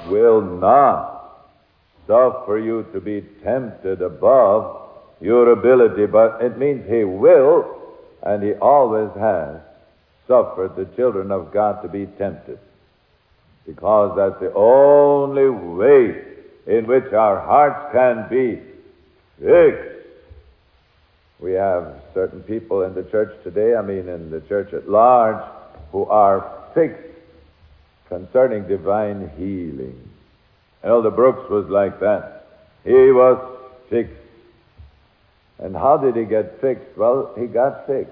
will not suffer you to be tempted above your ability, but it means he will, and he always has, suffered the children of God to be tempted, because that's the only way in which our hearts can be fixed. We have certain people in the church today, in the church at large, who are fixed concerning divine healing. Elder Brooks was like that. He was fixed. And how did he get fixed? Well, he got fixed.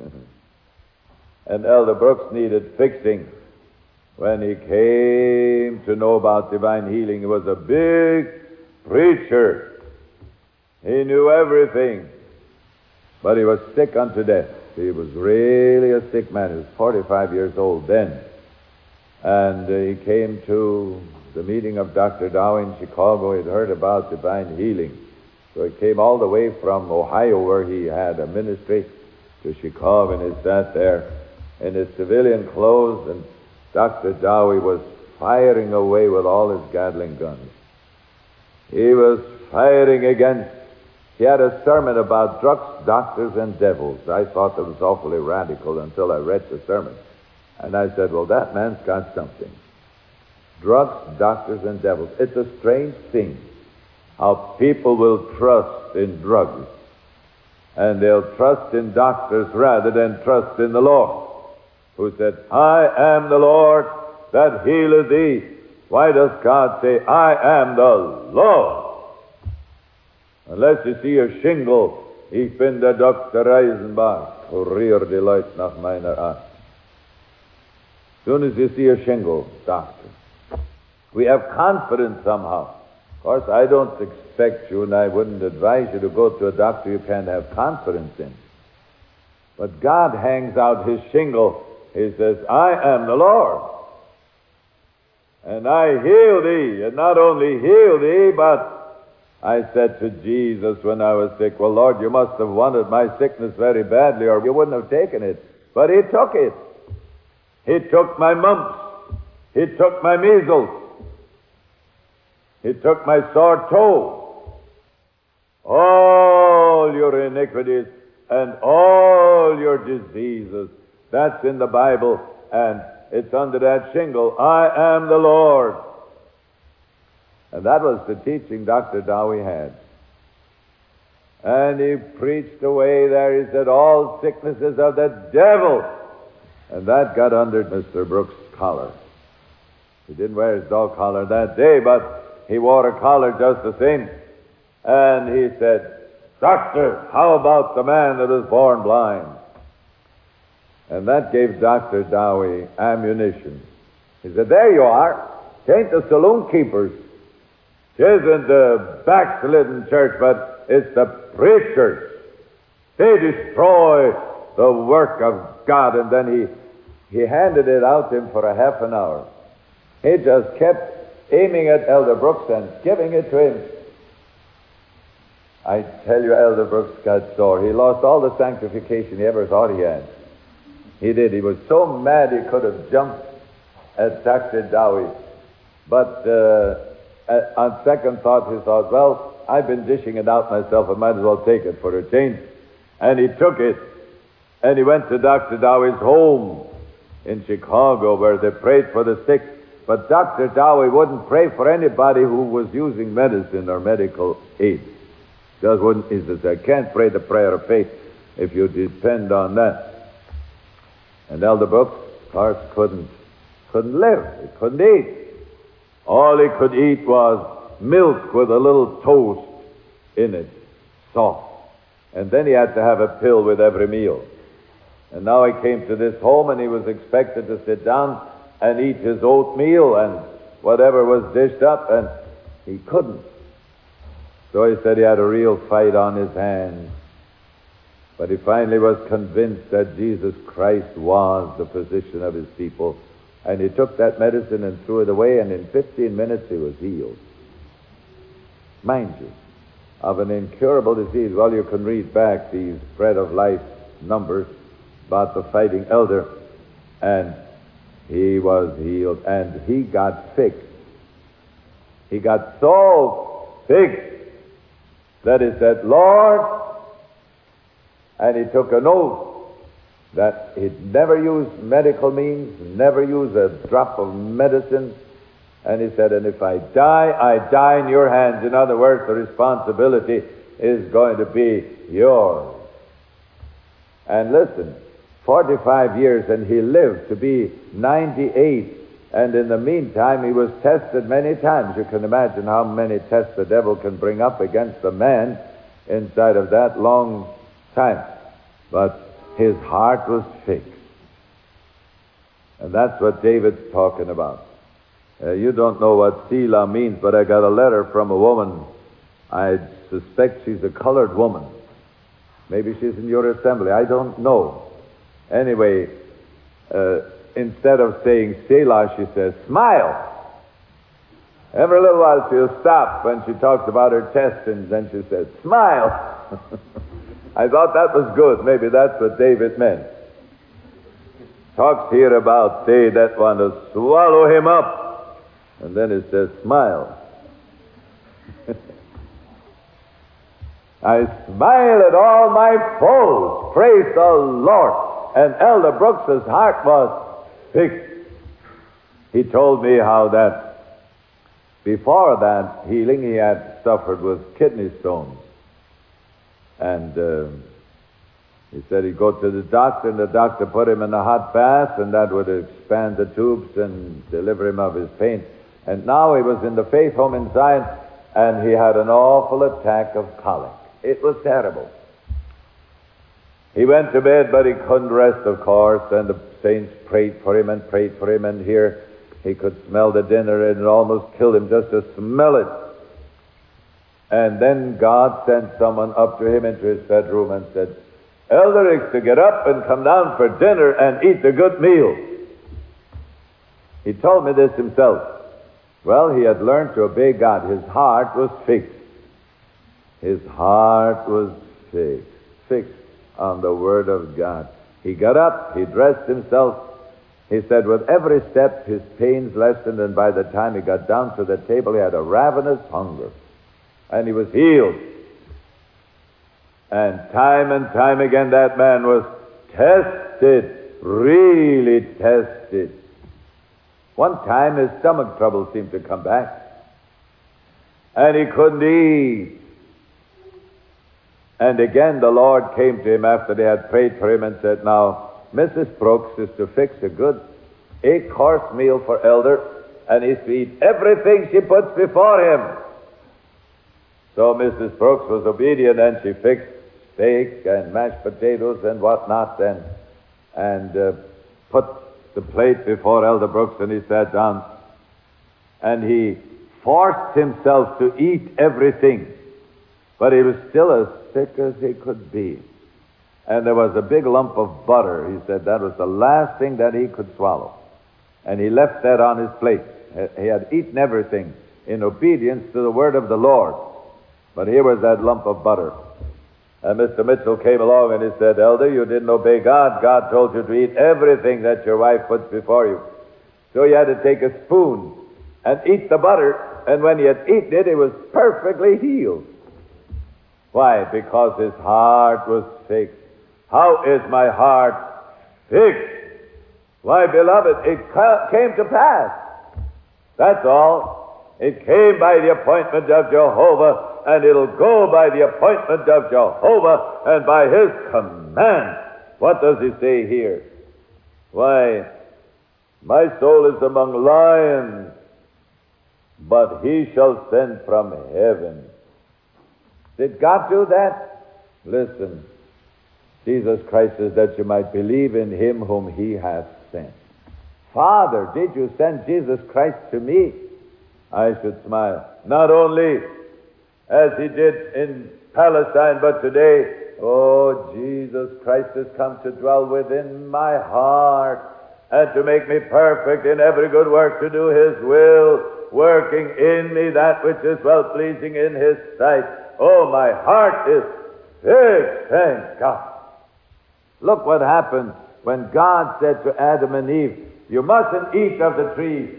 And Elder Brooks needed fixing when he came to know about divine healing. He was a big preacher. He knew everything. But he was sick unto death. He was really a sick man. He was 45 years old then. And he came to the meeting of Dr. Dow in Chicago. He'd heard about divine healing. So he came all the way from Ohio, where he had a ministry, to Chicago, and he sat there in his civilian clothes, and Dr. Dowie was firing away with all his Gatling guns. He was firing against. He had a sermon about drugs, doctors, and devils. I thought that was awfully radical until I read the sermon. And I said, well, that man's got something. Drugs, doctors, and devils. It's a strange thing how people will trust in drugs, and they'll trust in doctors rather than trust in the Lord, who said, I am the Lord that healeth thee. Why does God say, I am the Lord? Unless you see a shingle, ich bin der Dr. Eisenbach, Kurier die Leute nach meiner Art. As soon as you see a shingle, doctor. We have confidence somehow. Of course, I don't expect you, and I wouldn't advise you to go to a doctor you can't have confidence in. But God hangs out his shingle. He says, I am the Lord, and I heal thee. And not only heal thee, but I said to Jesus when I was sick, well, Lord, you must have wanted my sickness very badly, or you wouldn't have taken it. But he took it. He took my mumps. He took my measles. He took my sore toe. All your iniquities and all your diseases. That's in the Bible, and it's under that shingle. I am the Lord. And that was the teaching Dr. Dowie had. And he preached away there. He said, all sicknesses of the devil. And that got under Mr. Brooks' collar. He didn't wear his dog collar that day, but he wore a collar just the same. And he said, Doctor, how about the man that was born blind? And that gave Dr. Dowie ammunition. He said, there you are. It ain't the saloon keepers. It isn't the backslidden church, but it's the preachers. They destroy the work of God. And then he handed it out to him for a half an hour. He just kept aiming at Elder Brooks and giving it to him. I tell you, Elder Brooks got sore. He lost all the sanctification he ever thought he had. He did. He was so mad he could have jumped at Dr. Dowie. But on second thought, he thought, well, I've been dishing it out myself. I might as well take it for a change. And he took it. And he went to Dr. Dowie's home in Chicago, where they prayed for the sick. But Dr. Dowie wouldn't pray for anybody who was using medicine or medical aid. Just wouldn't. He says, I can't pray the prayer of faith if you depend on that. And Elder Brooks, of course, couldn't live. He couldn't eat. All he could eat was milk with a little toast in it, soft. And then he had to have a pill with every meal. And now he came to this home, and he was expected to sit down and eat his oatmeal and whatever was dished up, and he couldn't. So he said he had a real fight on his hands. But he finally was convinced that Jesus Christ was the physician of his people. And he took that medicine and threw it away, and in 15 minutes he was healed. Mind you, of an incurable disease. Well, you can read back these Bread of Life numbers about the fighting elder, and he was healed, and he got fixed. He got so fixed that he said, Lord, and he took an oath that he'd never use medical means, never use a drop of medicine. And he said, and if I die in your hands. In other words, the responsibility is going to be yours. And listen, 45 years, and he lived to be 98. And in the meantime, he was tested many times. You can imagine how many tests the devil can bring up against a man inside of that long time. But his heart was fixed. And that's what David's talking about. You don't know what Selah means, but I got a letter from a woman. I suspect she's a colored woman. Maybe she's in your assembly. I don't know. Anyway, instead of saying Selah, she says, smile. Every little while she'll stop when she talks about her test, and then she says, smile. I thought that was good. Maybe that's what David meant. Talks here about they that want to swallow him up. And then it says, smile. I smile at all my foes. Praise the Lord. And Elder Brooks's heart was fixed. He told me how that before that healing he had suffered with kidney stones. And he said he'd go to the doctor, and the doctor put him in a hot bath, and that would expand the tubes and deliver him of his pain. And now he was in the Faith Home in Zion, and he had an awful attack of colic. It was terrible. He went to bed, but he couldn't rest, of course, and the saints prayed for him, and here he could smell the dinner, and it almost killed him just to smell it. And then God sent someone up to him into his bedroom and said, Elder, to get up and come down for dinner and eat a good meal. He told me this himself. Well, he had learned to obey God. His heart was fixed. His heart was fixed on the Word of God. He got up, he dressed himself. He said with every step his pains lessened, and by the time he got down to the table, he had a ravenous hunger. And he was healed. And time again that man was tested, really tested. One time his stomach trouble seemed to come back, and he couldn't eat. And again the Lord came to him after they had prayed for him and said, now, Mrs. Brooks is to fix a good 8-course meal for Elder, and he's to eat everything she puts before him. So Mrs. Brooks was obedient, and she fixed steak and mashed potatoes and whatnot, and put the plate before Elder Brooks, and he sat down. And he forced himself to eat everything, but he was still as sick as he could be. And there was a big lump of butter. He said that was the last thing that he could swallow. And he left that on his plate. He had eaten everything in obedience to the word of the Lord. But here was that lump of butter. And Mr. Mitchell came along and he said, Elder, you didn't obey God. God told you to eat everything that your wife puts before you. So you had to take a spoon and eat the butter. And when he had eaten it, he was perfectly healed. Why? Because his heart was fixed. How is my heart fixed? Why, beloved, it came to pass. That's all. It came by the appointment of Jehovah, and it'll go by the appointment of Jehovah and by his command. What does he say here? Why, my soul is among lions, but he shall send from heaven. Did God do that? Listen, Jesus Christ says that you might believe in him whom he hath sent. Father, did you send Jesus Christ to me? I should smile. Not only as he did in Palestine, but today, oh, Jesus Christ has come to dwell within my heart and to make me perfect in every good work, to do his will, working in me that which is well-pleasing in his sight. Oh, my heart is fixed, thank God. Look what happened when God said to Adam and Eve, you mustn't eat of the tree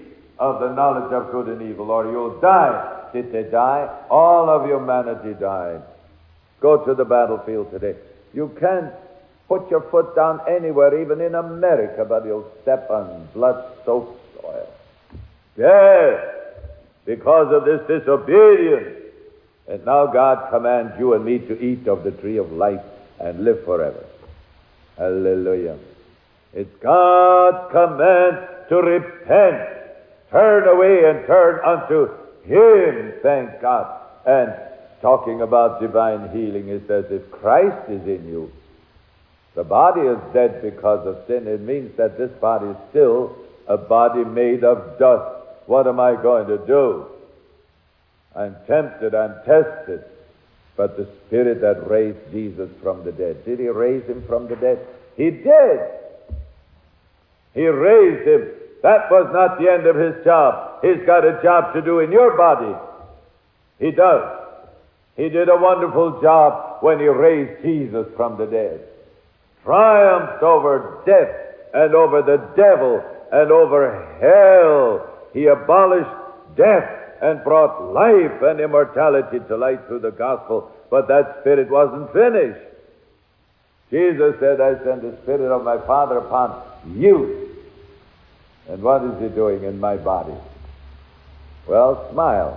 of the knowledge of good and evil, or you'll die. Did they die? All of humanity died. Go to the battlefield today. You can't put your foot down anywhere, even in America, but you'll step on blood-soaked soil. Yes, because of this disobedience. And now God commands you and me to eat of the tree of life and live forever. Hallelujah. It's God's command to repent, turn away and turn unto Him, thank God. And talking about divine healing, it says, if Christ is in you, the body is dead because of sin. It means that this body is still a body made of dust. What am I going to do? I'm tempted, I'm tested. But the Spirit that raised Jesus from the dead, did He raise Him from the dead? He did. He raised Him. That was not the end of His job. He's got a job to do in your body. He does. He did a wonderful job when He raised Jesus from the dead. Triumphed over death and over the devil and over hell. He abolished death and brought life and immortality to light through the gospel. But that Spirit wasn't finished. Jesus said, I send the Spirit of my Father upon you. And what is He doing in my body? Well, smile.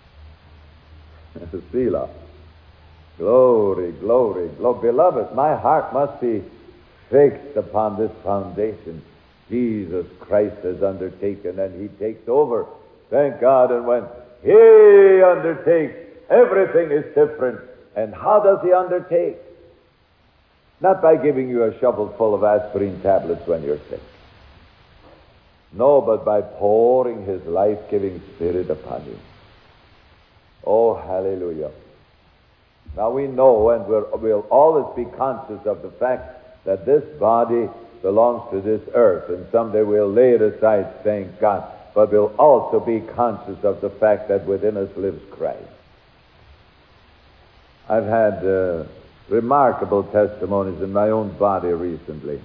Selah. Glory, glory, glory. Beloved, my heart must be fixed upon this foundation Jesus Christ has undertaken, and He takes over. Thank God. And when He undertakes, everything is different. And how does He undertake? Not by giving you a shovel full of aspirin tablets when you're sick. No, but by pouring His life-giving Spirit upon you. Oh, hallelujah. Now we know, and we'll always be conscious of the fact that this body belongs to this earth, and someday we'll lay it aside, thank God. But we'll also be conscious of the fact that within us lives Christ. I've had remarkable testimonies in my own body recently.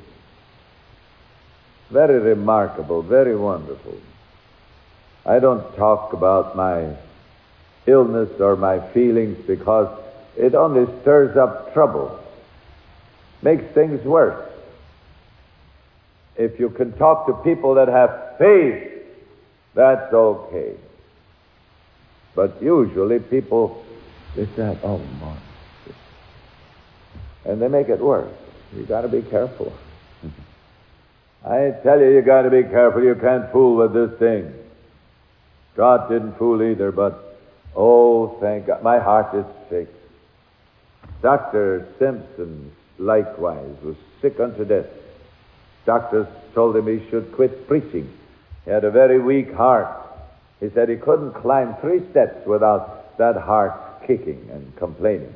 Very remarkable, very wonderful. I don't talk about my illness or my feelings because it only stirs up trouble, makes things worse. If you can talk to people that have faith, that's okay. But usually people, they say, oh, my. And they make it worse. You've got to be careful. I tell you, got to be careful. You can't fool with this thing. God didn't fool either, but, oh, thank God. My heart is sick. Dr. Simpson, likewise, was sick unto death. Doctors told him he should quit preaching. He had a very weak heart. He said he couldn't climb 3 steps without that heart kicking and complaining.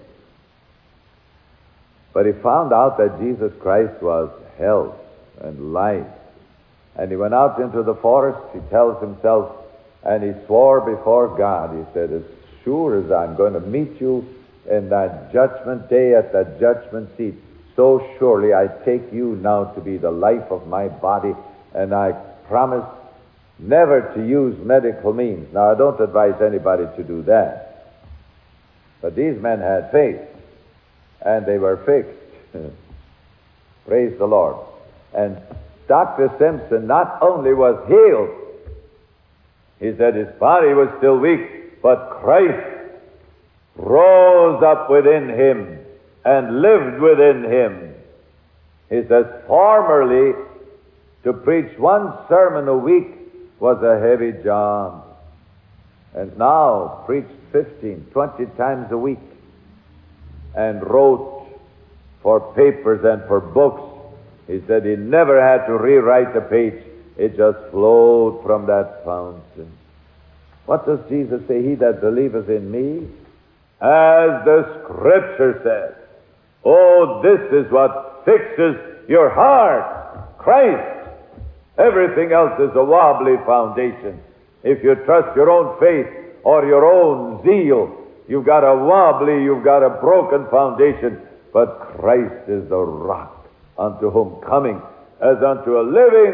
But he found out that Jesus Christ was health and life. And he went out into the forest, he tells himself, and he swore before God. He said, as sure as I'm going to meet you in that judgment day at that judgment seat, so surely I take you now to be the life of my body, and I promise never to use medical means. Now, I don't advise anybody to do that. But these men had faith, and they were fixed. Praise the Lord. And Dr. Simpson not only was healed, he said his body was still weak, but Christ rose up within him and lived within him. He says, formerly, to preach 1 sermon a week was a heavy job. And now, preached 15, 20 times a week, and wrote for papers and for books. He said he never had to rewrite a page. It just flowed from that fountain. What does Jesus say? He that believeth in me, as the Scripture says. Oh, this is what fixes your heart. Christ. Everything else is a wobbly foundation. If you trust your own faith or your own zeal, you've got a wobbly, you've got a broken foundation. But Christ is the rock, unto whom coming as unto a living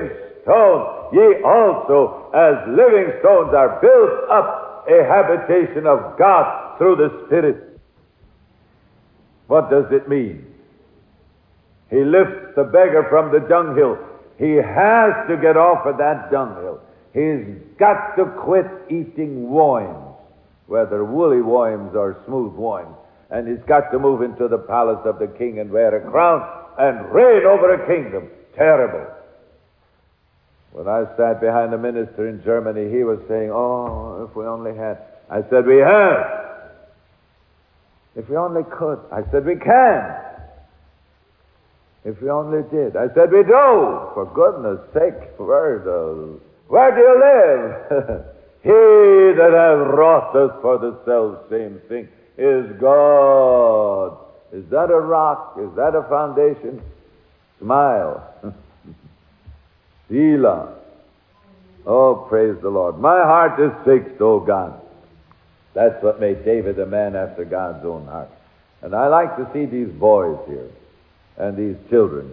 stone, ye also, as living stones, are built up a habitation of God through the Spirit. What does it mean? He lifts the beggar from the dunghill. He has to get off of that dunghill. He's got to quit eating worms, whether woolly worms or smooth worms. And he's got to move into the palace of the king and wear a crown and reign over a kingdom. Terrible. When I sat behind a minister in Germany, he was saying, oh, if we only had. I said, we have. If we only could. I said, we can. If we only did. I said, we do. For goodness sake, where do you live? He that hath wrought us for the self-same thing is God. Is that a rock? Is that a foundation? Smile. Selah. Oh, praise the Lord. My heart is fixed, O God. That's what made David a man after God's own heart. And I like to see these boys here and these children.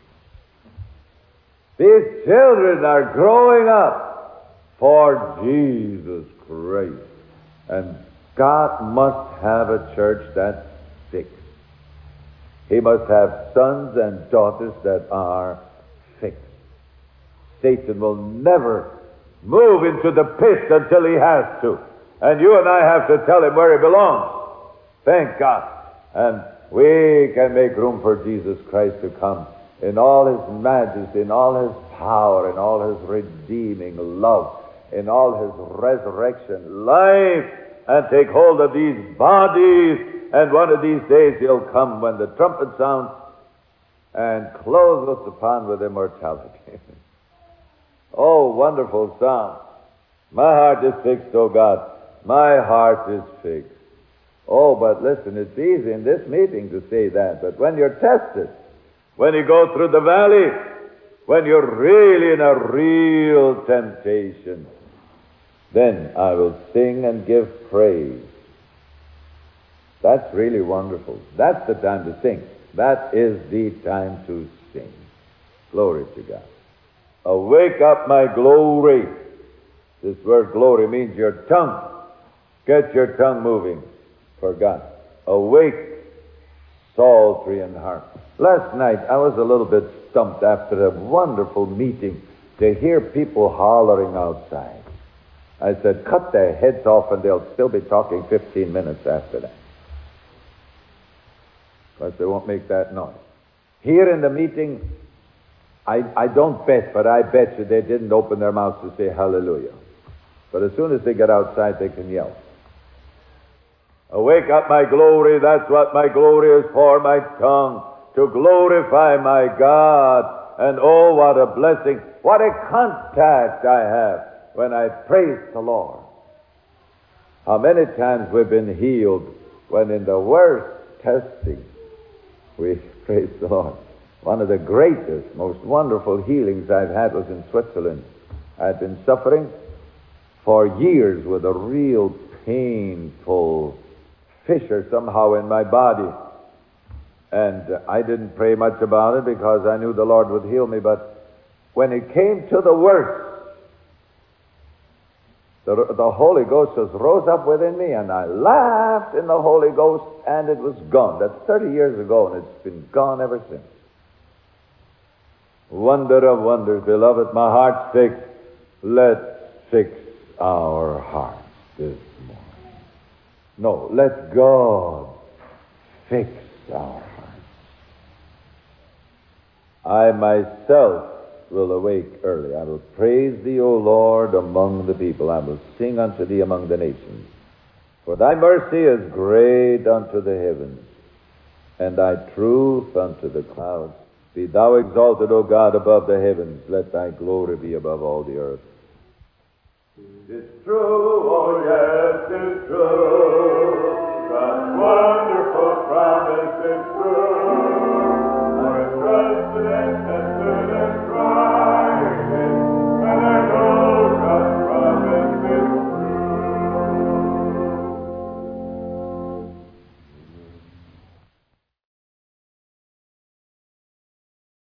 These children are growing up for Jesus Christ. And God must have a church that's fixed. He must have sons and daughters that are fixed. Satan will never move into the pit until he has to. And you and I have to tell him where he belongs. Thank God. And we can make room for Jesus Christ to come in all his majesty, in all his power, in all his redeeming love, in all his resurrection life, and take hold of these bodies. And one of these days he'll come when the trumpet sounds and clothe us upon with immortality. Oh, wonderful song. My heart is fixed, O God. My heart is fixed. Oh, but listen, it's easy in this meeting to say that. But when you're tested, when you go through the valley, when you're really in a real temptation, then I will sing and give praise. That's really wonderful. That's the time to sing. That is the time to sing. Glory to God. Awake up, my glory. This word glory means your tongue. Get your tongue moving for God. Awake, psaltery and harp. Last night I was a little bit stumped after a wonderful meeting to hear people hollering outside. I said, cut their heads off and they'll still be talking 15 minutes after that. But they won't make that noise. Here in the meeting, I don't bet, but I bet you they didn't open their mouths to say hallelujah. But as soon as they get outside, they can yell. Awake up, my glory. That's what my glory is for, my tongue, to glorify my God. And oh, what a blessing, what a contact I have when I praise the Lord. How many times we've been healed when in the worst testing we praise the Lord. One of the greatest, most wonderful healings I've had was in Switzerland. I'd been suffering for years with a real painful fissure somehow in my body. And I didn't pray much about it because I knew the Lord would heal me. But when it came to the worst, the Holy Ghost just rose up within me, and I laughed in the Holy Ghost, and it was gone. That's 30 years ago, and it's been gone ever since. Wonder of wonders, beloved, my heart's fixed. Let's fix our hearts this morning. No, let God fix our hearts. I myself will awake early. I will praise thee, O Lord, among the people. I will sing unto thee among the nations. For thy mercy is great unto the heavens, and thy truth unto the clouds. Be thou exalted, O God, above the heavens. Let thy glory be above all the earth. It's true, oh yes, it's true. God's wonderful promise is true. I trust in it.